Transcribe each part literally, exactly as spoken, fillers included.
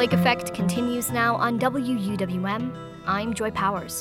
Lake Effect continues now on W U W M. I'm Joy Powers.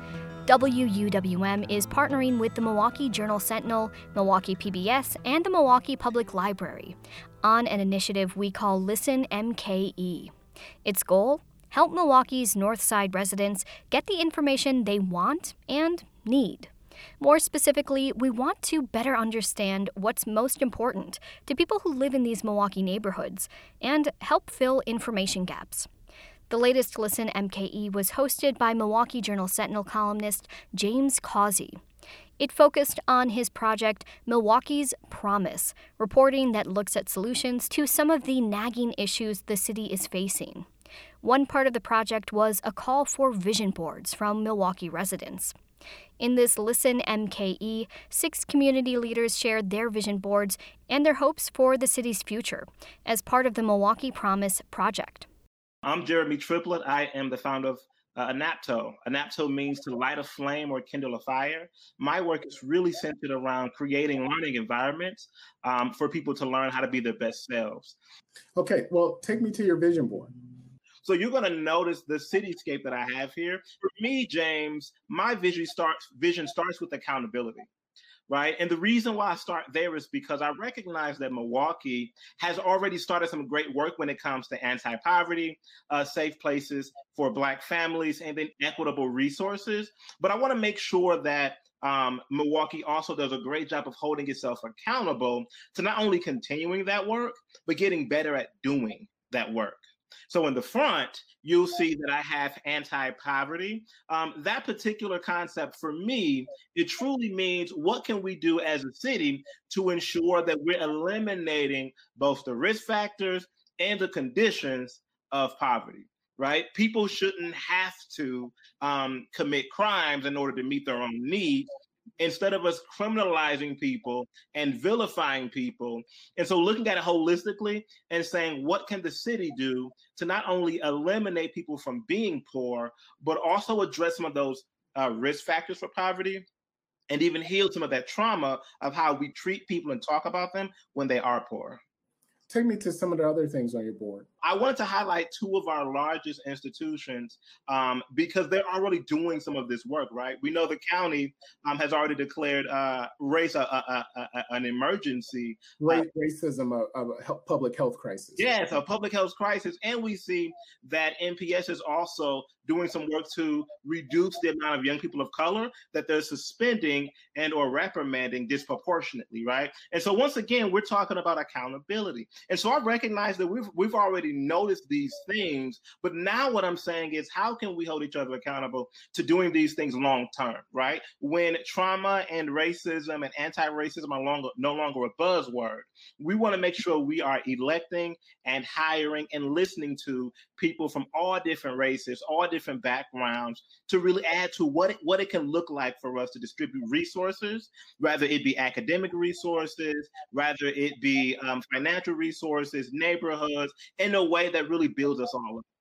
W U W M is partnering with the Milwaukee Journal-Sentinel, Milwaukee P B S, and the Milwaukee Public Library on an initiative we call Listen M K E. Its goal? Help Milwaukee's North Side residents get the information they want and need. More specifically, we want to better understand what's most important to people who live in these Milwaukee neighborhoods and help fill information gaps. The latest Listen M K E was hosted by Milwaukee Journal-Sentinel columnist James Causey. It focused on his project Milwaukee's Promise, reporting that looks at solutions to some of the nagging issues the city is facing. One part of the project was a call for vision boards from Milwaukee residents. In this Listen M K E, six community leaders shared their vision boards and their hopes for the city's future as part of the Milwaukee Promise project. I'm Jeremy Triplett. I am the founder of uh, ANAPTO. ANAPTO means to light a flame or kindle a fire. My work is really centered around creating learning environments um, for people to learn how to be their best selves. Okay, well, take me to your vision board. So you're going to notice the cityscape that I have here. For me, James, my vision starts vision starts with accountability, right? And the reason why I start there is because I recognize that Milwaukee has already started some great work when it comes to anti-poverty, uh, safe places for Black families, and then equitable resources. But I want to make sure that um, Milwaukee also does a great job of holding itself accountable to not only continuing that work, but getting better at doing that work. So in the front, you'll see that I have anti-poverty. Um, that particular concept for me, it truly means what can we do as a city to ensure that we're eliminating both the risk factors and the conditions of poverty, right? People shouldn't have to um, commit crimes in order to meet their own needs, instead of us criminalizing people and vilifying people. And so looking at it holistically and saying, what can the city do to not only eliminate people from being poor, but also address some of those uh, risk factors for poverty and even heal some of that trauma of how we treat people and talk about them when they are poor. Take me to some of the other things on your board. I wanted to highlight two of our largest institutions um, because they're already doing some of this work, right? We know the county um, has already declared uh, race a, a, a, a, an emergency. Race, uh, racism, a, a public health crisis. Yes, a public health crisis. And we see that N P S is also doing some work to reduce the amount of young people of color that they're suspending and or reprimanding disproportionately, right? And so once again, we're talking about accountability. And so I recognize that we've we've already noticed these things, but now what I'm saying is how can we hold each other accountable to doing these things long term, right? When trauma and racism and anti-racism are longer, no longer a buzzword, we want to make sure we are electing and hiring and listening to people from all different races, all different backgrounds to really add to what it, what it can look like for us to distribute resources, whether it be academic resources, rather it be um, financial resources, neighborhoods, in a way that really builds us all up.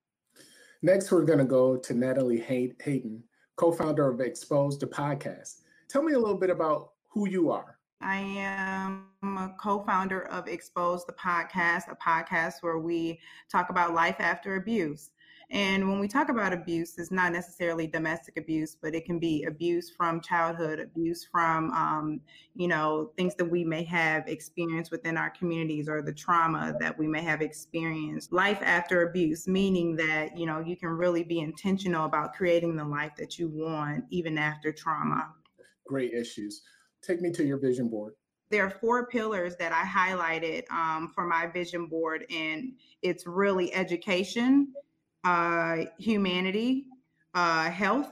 Next, we're going to go to Natalie Hay- Hayden, co-founder of Exposed, the podcast. Tell me a little bit about who you are. I am a co-founder of Exposed, the podcast, a podcast where we talk about life after abuse. And when we talk about abuse, it's not necessarily domestic abuse, but it can be abuse from childhood, abuse from, um, you know, things that we may have experienced within our communities or the trauma that we may have experienced. Life after abuse, meaning that, you know, you can really be intentional about creating the life that you want, even after trauma. Great issues. Take me to your vision board. There are four pillars that I highlighted um, for my vision board, and it's really education, uh, humanity, uh, health,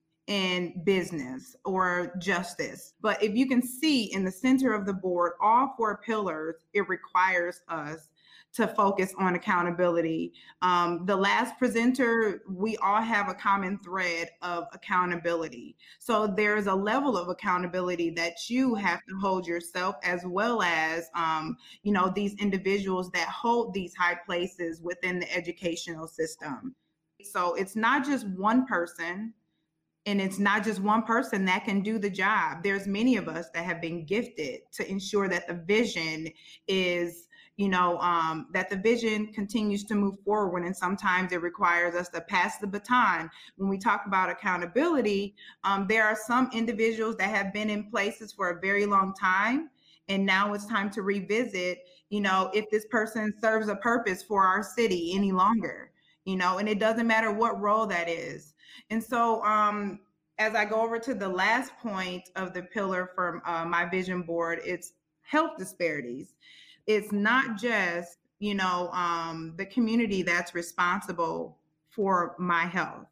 and business or justice. But if you can see in the center of the board, all four pillars, it requires us to focus on accountability. Um, the last presenter, we all have a common thread of accountability. So there's a level of accountability that you have to hold yourself, as well as, um, you know, these individuals that hold these high places within the educational system. So it's not just one person, and it's not just one person that can do the job. There's many of us that have been gifted to ensure that the vision is you know, um, that the vision continues to move forward. And sometimes it requires us to pass the baton. When we talk about accountability, um, there are some individuals that have been in places for a very long time. And now it's time to revisit, you know, if this person serves a purpose for our city any longer, you know, and it doesn't matter what role that is. And so, um, as I go over to the last point of the pillar for uh, my vision board, it's health disparities. It's not just, you know, um, the community that's responsible for my health.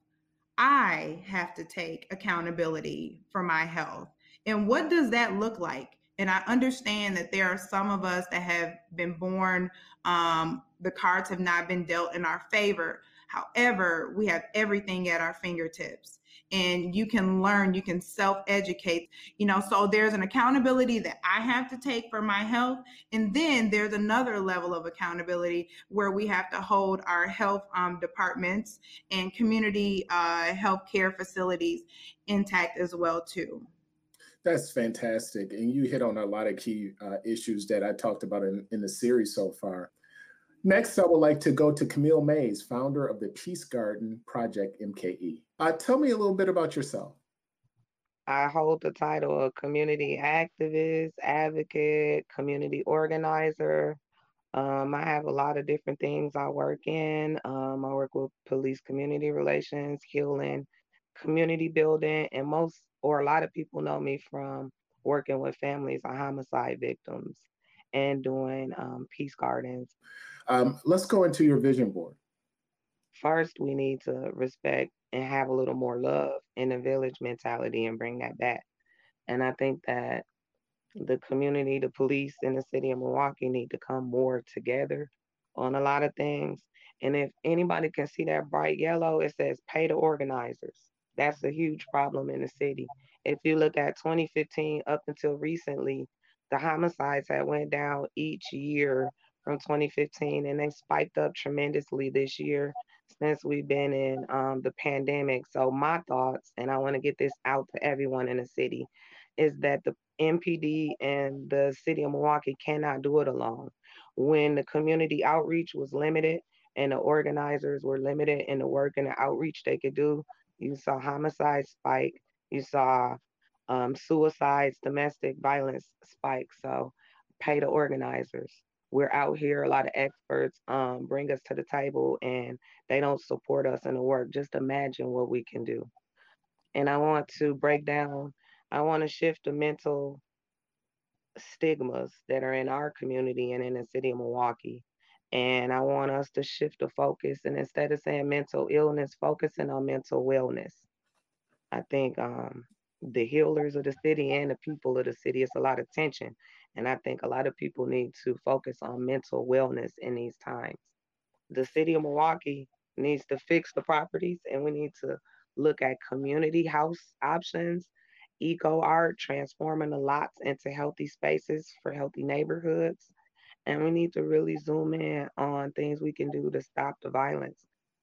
I have to take accountability for my health. And what does that look like? And I understand that there are some of us that have been born, um, the cards have not been dealt in our favor. However, we have everything at our fingertips, and you can learn, you can self-educate, you know, so there's an accountability that I have to take for my health. And then there's another level of accountability where we have to hold our health um, departments and community uh, health care facilities intact as well too. That's fantastic. And you hit on a lot of key uh, issues that I talked about in, in the series so far. Next, I would like to go to Camille Mays, founder of the Peace Garden Project M K E. Uh, tell me a little bit about yourself. I hold the title of community activist, advocate, community organizer. Um, I have a lot of different things I work in. Um, I work with police community relations, healing, community building, and most or a lot of people know me from working with families of homicide victims and doing um, peace gardens. Um, let's go into your vision board. First, we need to respect and have a little more love in the village mentality and bring that back. And I think that the community, the police in the city of Milwaukee need to come more together on a lot of things. And if anybody can see that bright yellow, it says pay the organizers. That's a huge problem in the city. If you look at twenty fifteen up until recently, the homicides had went down each year from twenty fifteen, and they spiked up tremendously this year since we've been in um, the pandemic. So my thoughts, and I want to get this out to everyone in the city, is that the M P D and the city of Milwaukee cannot do it alone. When the community outreach was limited and the organizers were limited in the work and the outreach they could do, you saw homicide spike, you saw um, suicides, domestic violence spike. So pay the organizers. We're out here, a lot of experts um, bring us to the table and they don't support us in the work. Just imagine what we can do. And I want to break down, I want to shift the mental stigmas that are in our community and in the city of Milwaukee. And I want us to shift the focus, and instead of saying mental illness, focusing on mental wellness. I think um, the healers of the city and the people of the city, it's a lot of tension. And I think a lot of people need to focus on mental wellness in these times. The city of Milwaukee needs to fix the properties, and we need to look at community house options, eco art, transforming the lots into healthy spaces for healthy neighborhoods. And we need to really zoom in on things we can do to stop the violence.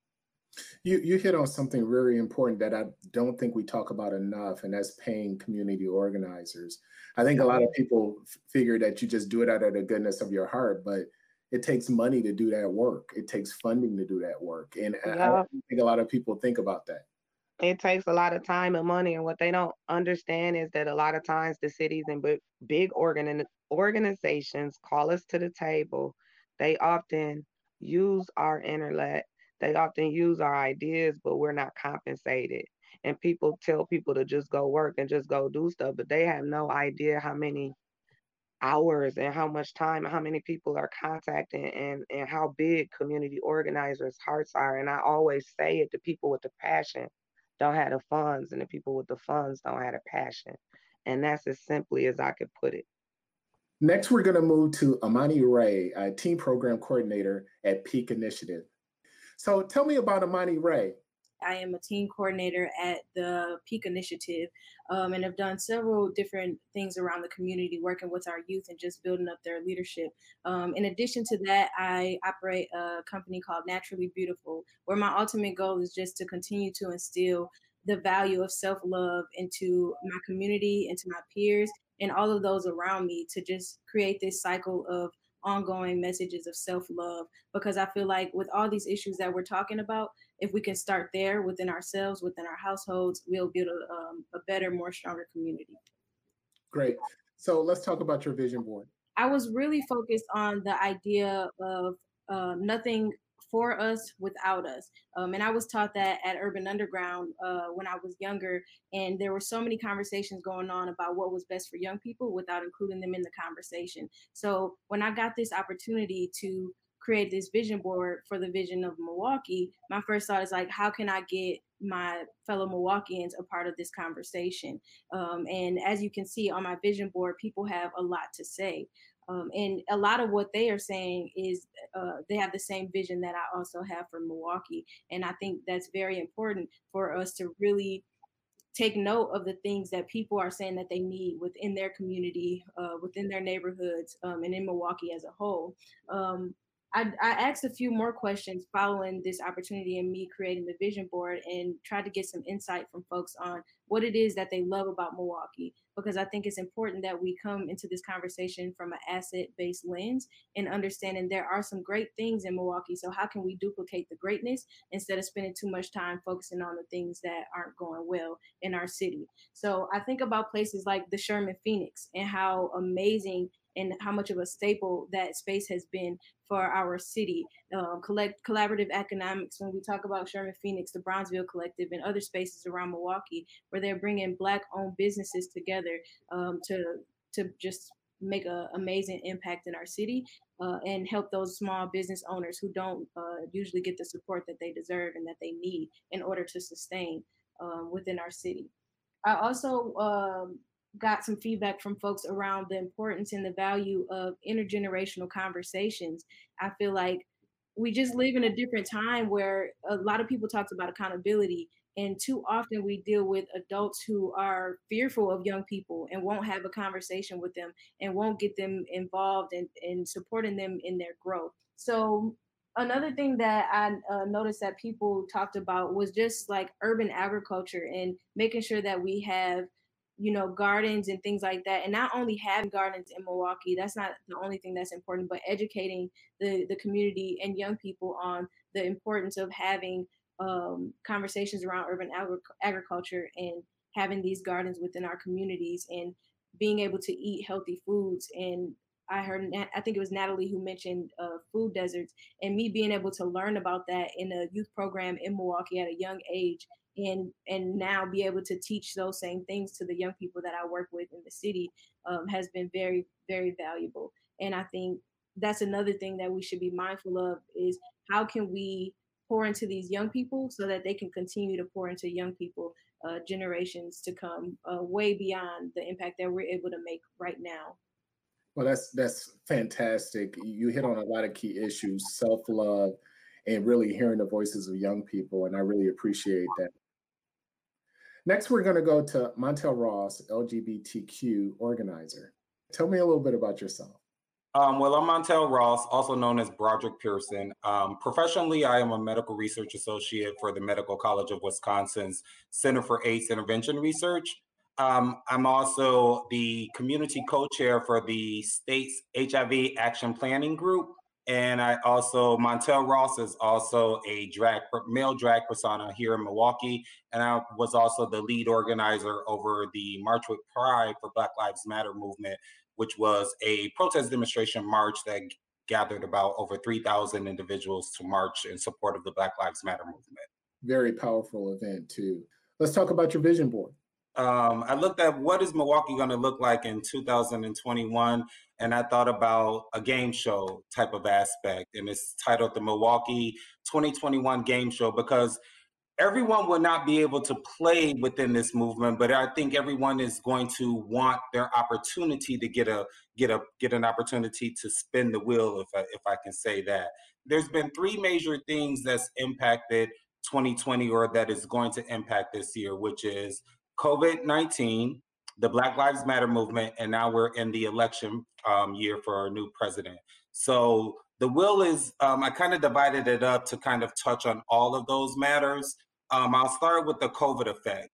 You, you hit on something very important that I don't think we talk about enough, and that's paying community organizers. I think a lot of people f- figure that you just do it out of the goodness of your heart, but it takes money to do that work. It takes funding to do that work. And I, I Yeah, don't think a lot of people think about that. it takes a lot of time and money. And what they don't understand is that a lot of times the cities and big, big organ- organizations call us to the table. They often use our intellect, they often use our ideas, but we're not compensated. And people tell people to just go work and just go do stuff, but they have no idea how many hours and how much time and how many people are contacting, and, and how big community organizers' hearts are. And I always say it, the people with the passion don't have the funds, and the people with the funds don't have the passion. And that's as simply as I could put it. Next, we're going to move to Amani Ray, a team program coordinator at Peak Initiative. So tell me about Amani Ray. I am a team coordinator at the Peak Initiative, um, and have done several different things around the community, working with our youth and just building up their leadership. Um, in addition to that, I operate a company called Naturally Beautiful, where my ultimate goal is just to continue to instill the value of self-love into my community, into my peers, and all of those around me, to just create this cycle of ongoing messages of self-love, because I feel like with all these issues that we're talking about, if we can start there within ourselves, within our households, we'll build a, um, a better, more stronger community. Great. So let's talk about your vision board. I was really focused on the idea of uh, nothing for us without us. Um, and I was taught that at Urban Underground uh, when I was younger. And there were so many conversations going on about what was best for young people without including them in the conversation. So when I got this opportunity to create this vision board for the vision of Milwaukee, my first thought is like, how can I get my fellow Milwaukeeans a part of this conversation? Um, and as you can see on my vision board, people have a lot to say. Um, and a lot of what they are saying is uh, they have the same vision that I also have for Milwaukee. And I think that's very important for us to really take note of the things that people are saying that they need within their community, uh, within their neighborhoods, um, and in Milwaukee as a whole. Um, I, I asked a few more questions following this opportunity and me creating the vision board, and tried to get some insight from folks on what it is that they love about Milwaukee, because I think it's important that we come into this conversation from an asset-based lens and understanding there are some great things in Milwaukee. So how can we duplicate the greatness instead of spending too much time focusing on the things that aren't going well in our city? So I think about places like the Sherman Phoenix and how amazing and how much of a staple that space has been for our city. Um, collect, collaborative economics, when we talk about Sherman Phoenix, the Bronzeville Collective, and other spaces around Milwaukee, where they're bringing Black-owned businesses together um, to, to just make an amazing impact in our city uh, and help those small business owners who don't uh, usually get the support that they deserve and that they need in order to sustain um, within our city. I also um, got some feedback from folks around the importance and the value of intergenerational conversations. I feel like we just live in a different time where a lot of people talked about accountability, and too often we deal with adults who are fearful of young people and won't have a conversation with them and won't get them involved in, in supporting them in their growth. So another thing that I uh, noticed that people talked about was just like urban agriculture and making sure that we have, you know, gardens and things like that. And not only having gardens in Milwaukee, that's not the only thing that's important, but educating the, the community and young people on the importance of having um, conversations around urban agri- agriculture and having these gardens within our communities and being able to eat healthy foods. And I heard, I think it was Natalie who mentioned uh, food deserts, and me being able to learn about that in a youth program in Milwaukee at a young age, and and now be able to teach those same things to the young people that I work with in the city um, has been very, very valuable. And I think that's another thing that we should be mindful of is how can we pour into these young people so that they can continue to pour into young people, uh, generations to come, uh, way beyond the impact that we're able to make right now. Well, that's that's fantastic. You hit on a lot of key issues, self-love, and really hearing the voices of young people, and I really appreciate that. Next, we're going to go to Montel Ross, L G B T Q organizer. Tell me a little bit about yourself. Um, well, I'm Montel Ross, also known as Broderick Pearson. Um, professionally, I am a medical research associate for the Medical College of Wisconsin's Center for AIDS Intervention Research. Um, I'm also the community co-chair for the state's H I V Action Planning Group. And I also, Montel Ross is also a drag, male drag persona here in Milwaukee. And I was also the lead organizer over the March with Pride for Black Lives Matter movement, which was a protest demonstration march that gathered about over three thousand individuals to march in support of the Black Lives Matter movement. Very powerful event too. Let's talk about your vision board. Um, I looked at what is Milwaukee going to look like in two thousand twenty-one, and I thought about a game show type of aspect, and it's titled the Milwaukee twenty twenty-one Game Show, because everyone will not be able to play within this movement, but I think everyone is going to want their opportunity to get a get a get an opportunity to spin the wheel, if I, if I can say that. There's been three major things that's impacted twenty twenty, or that is going to impact this year, which is COVID nineteen, the Black Lives Matter movement, and now we're in the election um, year for our new president. So the will is, um, I kind of divided it up to kind of touch on all of those matters. Um, I'll start with the COVID effect.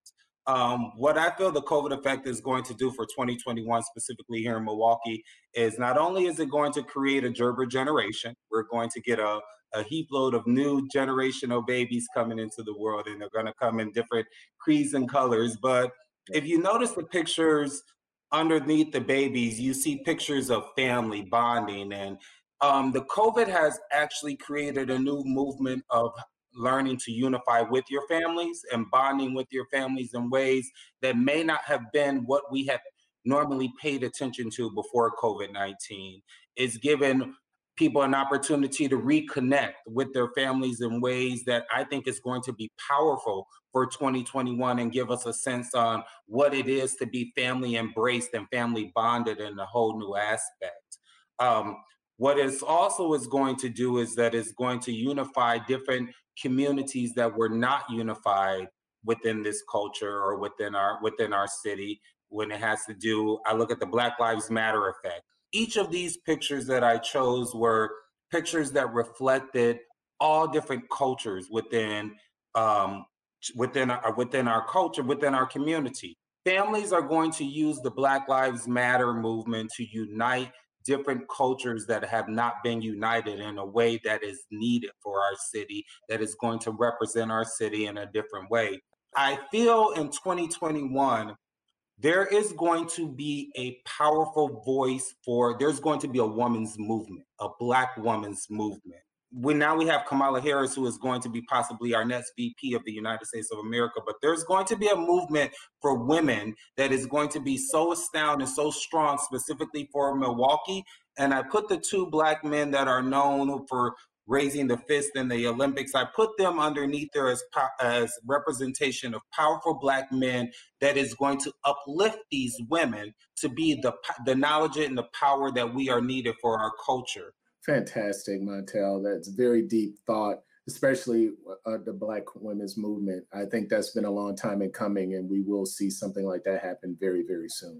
Um, what I feel the COVID effect is going to do for twenty twenty-one, specifically here in Milwaukee, is not only is it going to create a Gerber generation, we're going to get a, a heap load of new generational babies coming into the world, and they're going to come in different creeds and colors. But if you notice the pictures underneath the babies, you see pictures of family bonding. And um, the COVID has actually created a new movement of learning to unify with your families and bonding with your families in ways that may not have been what we have normally paid attention to before COVID nineteen. It's given people an opportunity to reconnect with their families in ways that I think is going to be powerful for twenty twenty-one and give us a sense on what it is to be family embraced and family bonded in a whole new aspect. Um, what it also is going to do is that it's going to unify different communities that were not unified within this culture or within our within our city. When it has to do, I look at the Black Lives Matter effect. Each of these pictures that I chose were pictures that reflected all different cultures within um, within our, within our culture, within our community. Families are going to use the Black Lives Matter movement to unite different cultures that have not been united in a way that is needed for our city, that is going to represent our city in a different way. I feel in twenty twenty-one, there is going to be a powerful voice for, there's going to be a woman's movement, a Black woman's movement. We, now we have Kamala Harris, who is going to be possibly our next V P of the United States of America, but there's going to be a movement for women that is going to be so astounding, so strong, specifically for Milwaukee. And I put the two Black men that are known for raising the fist in the Olympics, I put them underneath there as, as representation of powerful Black men that is going to uplift these women to be the, the knowledge and the power that we are needed for our culture. Fantastic, Montel. That's very deep thought, especially uh, the Black women's movement. I think that's been a long time in coming, and we will see something like that happen very, very soon.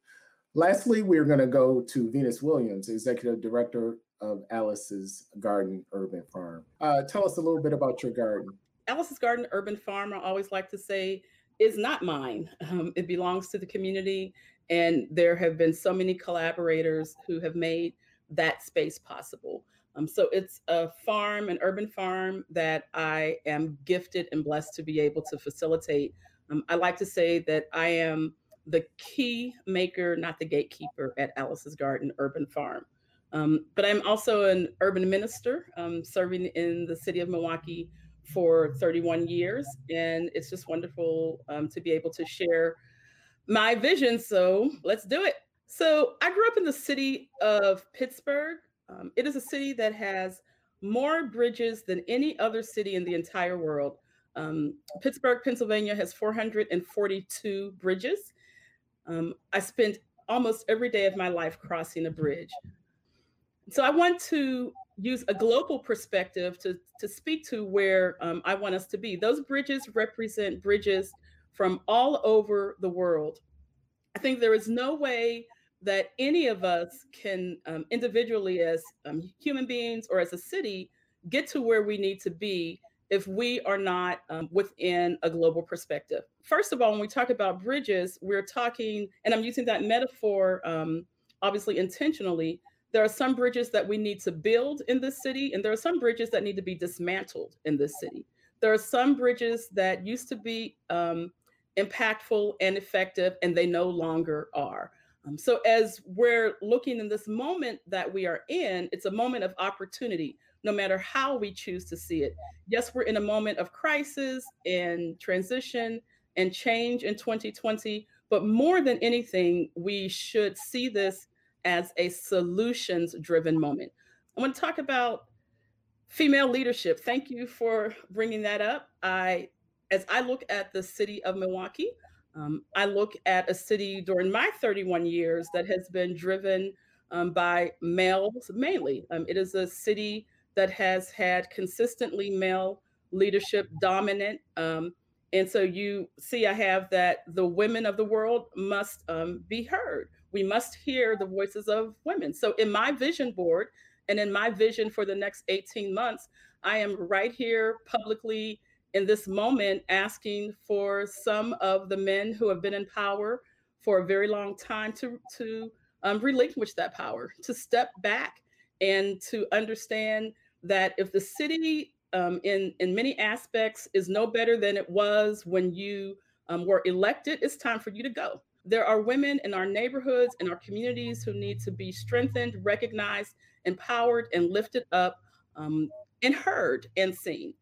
Lastly, we're going to go to Venus Williams, Executive Director of Alice's Garden Urban Farm. Uh, tell us a little bit about your garden. Alice's Garden Urban Farm, I always like to say, is not mine. Um, it belongs to the community, and there have been so many collaborators who have made that space possible. Um, so it's a farm, an urban farm that I am gifted and blessed to be able to facilitate. Um, I like to say that I am the key maker, not the gatekeeper at Alice's Garden Urban Farm. Um, but I'm also an urban minister, um, serving in the city of Milwaukee for thirty-one years. And it's just wonderful um, to be able to share my vision. So let's do it. So I grew up in the city of Pittsburgh. Um, it is a city that has more bridges than any other city in the entire world. Um, Pittsburgh, Pennsylvania has four hundred forty-two bridges. Um, I spent almost every day of my life crossing a bridge. So I want to use a global perspective to, to speak to where um, I want us to be. Those bridges represent bridges from all over the world. I think there is no way that any of us can um, individually as um, human beings or as a city get to where we need to be if we are not um, within a global perspective. First of all, when we talk about bridges, we're talking, and I'm using that metaphor um, obviously intentionally, there are some bridges that we need to build in this city, and there are some bridges that need to be dismantled in this city. There are some bridges that used to be um, impactful and effective, and they no longer are. Um, so as we're looking in this moment that we are in, it's a moment of opportunity, no matter how we choose to see it. Yes, we're in a moment of crisis and transition and change in twenty twenty, but more than anything, we should see this as a solutions-driven moment. I want to talk about female leadership. Thank you for bringing that up. I, as I look at the city of Milwaukee, um, I look at a city during my thirty-one years that has been driven um, by males mainly. Um, it is a city that has had consistently male leadership dominant. Um, and so you see, I have that the women of the world must um, be heard. We must hear the voices of women. So in my vision board and in my vision for the next eighteen months, I am right here publicly in this moment asking for some of the men who have been in power for a very long time to, to um, relinquish that power, to step back and to understand that if the city um, in, in many aspects is no better than it was when you um, were elected, it's time for you to go. There are women in our neighborhoods, in our communities who need to be strengthened, recognized, empowered, and lifted up um, and heard and seen.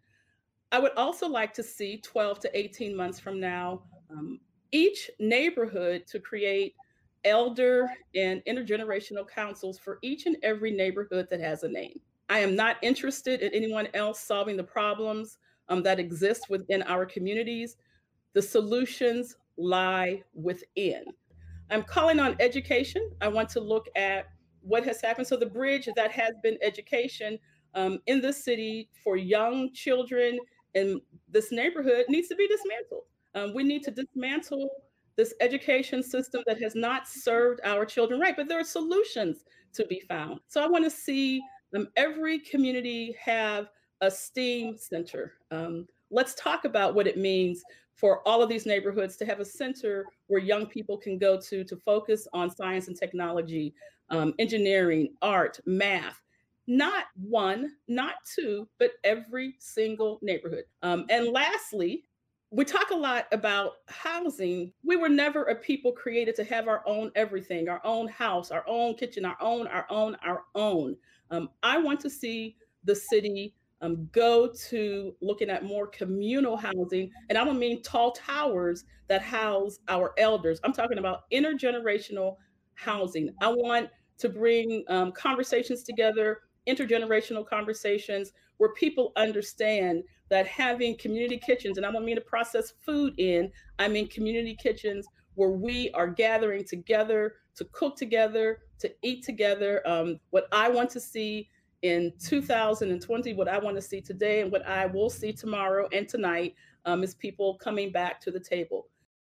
I would also like to see twelve to eighteen months from now, um, each neighborhood to create elder and intergenerational councils for each and every neighborhood that has a name. I am not interested in anyone else solving the problems um, that exist within our communities. The solutions lie within. I'm calling on education. I want to look at what has happened. So the bridge that has been education um, in the city for young children in this neighborhood needs to be dismantled. Um, we need to dismantle this education system that has not served our children right, but there are solutions to be found. So I want to see um, every community have a STEAM center. Um, let's talk about what it means for all of these neighborhoods to have a center where young people can go to to focus on science and technology, um, engineering, art, math. Not one, not two, but every single neighborhood. Um, and lastly, we talk a lot about housing. We were never a people created to have our own everything, our own house, our own kitchen, our own, our own, our own. Um, I want to see the city um, go to looking at more communal housing. And I don't mean tall towers that house our elders. I'm talking about intergenerational housing. I want to bring um, conversations together, intergenerational conversations where people understand that having community kitchens, and I don't mean to process food in, I mean community kitchens where we are gathering together to cook together, to eat together. Um, what I want to see in two thousand twenty, what I want to see today and what I will see tomorrow and tonight um, is people coming back to the table.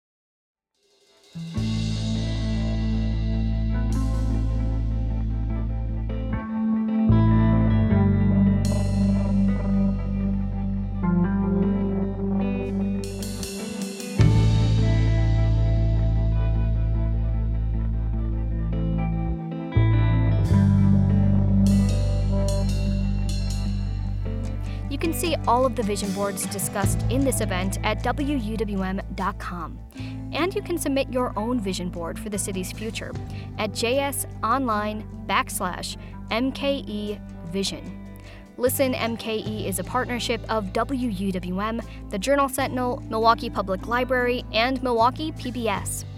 You can see all of the vision boards discussed in this event at W U W M dot com. And you can submit your own vision board for the city's future at jsonline backslash MKE Vision. Listen M K E is a partnership of W U W M, the Journal Sentinel, Milwaukee Public Library, and Milwaukee P B S.